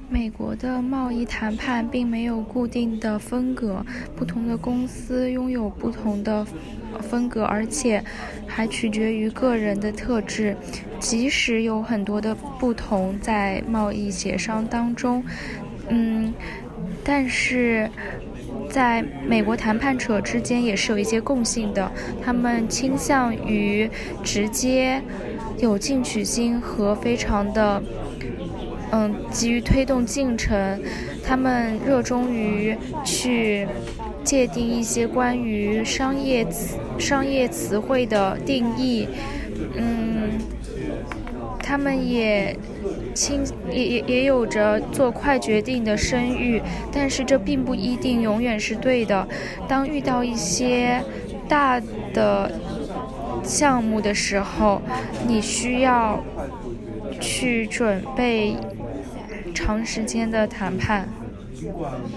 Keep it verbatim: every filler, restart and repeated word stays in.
美国的贸易谈判并没有固定的风格，不同的公司拥有不同的风格，而且还取决于个人的特质。即使有很多的不同在贸易协商当中，嗯，但是在美国谈判者之间也是有一些共性的，他们倾向于直接、有进取心和非常的嗯，急于推动进程。他们热衷于去界定一些关于商业词商业词汇的定义，嗯，他们也倾也也也有着做快决定的声誉，但是这并不一定永远是对的。当遇到一些大的项目的时候，你需要去准备长时间的谈判。